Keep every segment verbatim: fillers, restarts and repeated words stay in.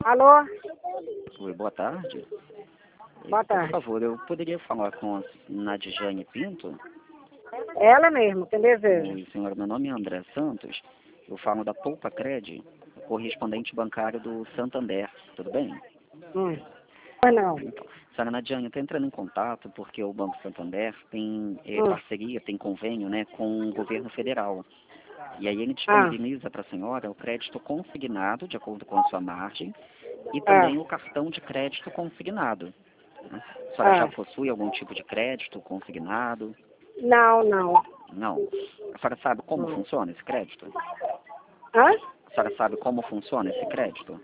Alô? Oi, boa tarde. Boa tarde. Por favor, eu poderia falar com a Nadjane Pinto? Ela mesmo, tem desejo. Oi, senhora, meu nome é André Santos. Eu falo da Poupa Cred, correspondente bancário do Santander. Tudo bem? Hum. Mas não. Então, senhora Nadjane, eu estou entrando em contato porque o Banco Santander tem é, Hum. parceria, tem convênio, né, com o governo federal. E aí ele Ah. disponibiliza para a senhora o crédito consignado, de acordo com a sua margem, e também Ah. o cartão de crédito consignado. Né? A senhora Ah. já possui algum tipo de crédito consignado? Não, não. Não. A senhora sabe como Hum. funciona esse crédito? Hã? A senhora sabe como funciona esse crédito?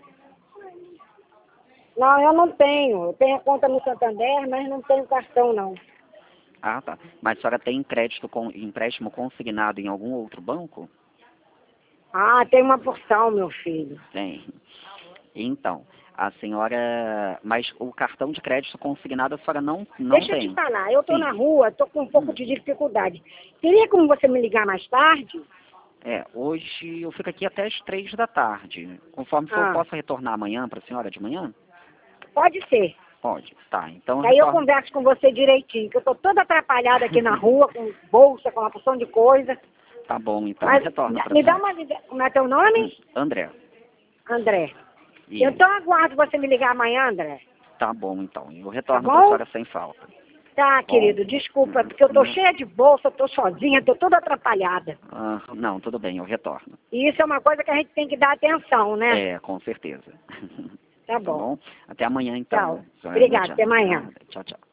Não, eu não tenho. Eu tenho conta no Santander, mas não tenho cartão, não. Ah, tá. Mas a senhora tem crédito com empréstimo consignado em algum outro banco? Ah, tem uma porção, meu filho. Tem. Então, a senhora... Mas o cartão de crédito consignado a senhora não, não Deixa eu tem? te falar, eu tô Sim. na rua, tô com um pouco Hum. de dificuldade. Teria como você me ligar mais tarde? É, hoje eu fico aqui até as três da tarde. Conforme for, eu Ah. posso retornar amanhã para a senhora de manhã? Pode ser. Pode. Tá, então eu Aí eu retorno. converso com você direitinho, que eu tô toda atrapalhada aqui na rua, com bolsa, com uma porção de coisa. Tá bom, então Mas eu retorno para a me dá senhora. uma liga... Como é teu nome? Hum, André. André. E... Então aguardo você me ligar amanhã, André. Tá bom, então. Eu Tá retorno para a bom? senhora sem falta. Tá, Bom. querido, desculpa, porque eu tô Não. cheia de bolsa, tô sozinha, tô toda atrapalhada. Ah, não, tudo bem, eu retorno. E isso é uma coisa que a gente tem que dar atenção, né? É, com certeza. Tá Tá bom. bom? Até amanhã, então. Tchau. Senhora Obrigada, Nadjane. até amanhã. Nada. Tchau, tchau.